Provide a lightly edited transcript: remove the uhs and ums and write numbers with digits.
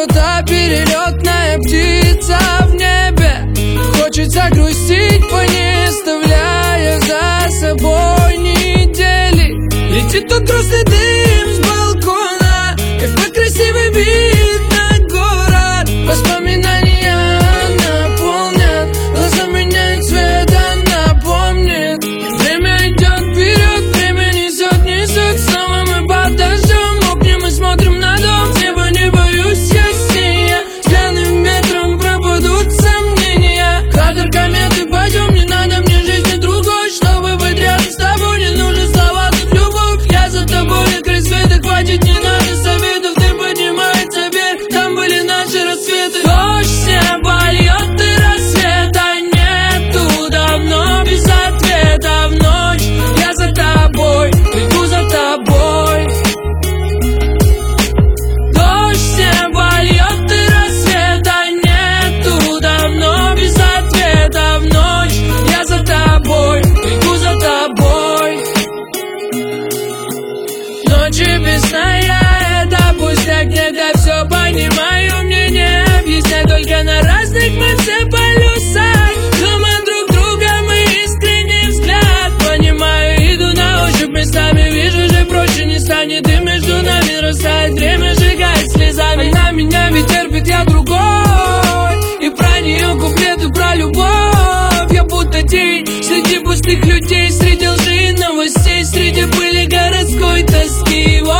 будто перелетная птица в небе. Хочется грустить, не оставляя за собой недели. Летит тот грустный дым с балкона, какой красивый вид на город. Воспоминания наполнят глаза, меняет цвет, напомнит. Время идет вперед, время несет, снова мы под дождем. Мокнем и смотрим на дом, с неба не боюсь я сия. С пьяным ветром пропадут сомнения. Кадр кометы, пойдем, не надо мне жизни другой. Чтобы быть рядом с тобой, не нужно слова, тут любовь. Я за тобой, на край света, хватит, не надо советов. Ты поднимается вверх, там были наши рассветы. Дождь с неба льет, и рассвета нету давно, без ответа в ночь. Я за тобой, иду за тобой. Дождь с неба льет, и рассвета нету давно, без ответа в ночь. Я за тобой, иду за тобой. Ночи без сна, я это пустяк, нет, я все понимаю, мне не объяснять. Только на разных мы все полюсах, но мы друг друга, мы искренний взгляд. Понимаю, иду на ощупь местами, вижу же проще не станет. И между нами растает время, сжигает слезами. Она меня ведь терпит, я другой. И про нее куплеты, про любовь. Я будто тень среди пустых людей, среди лжи и новостей, среди пыли городской тоски.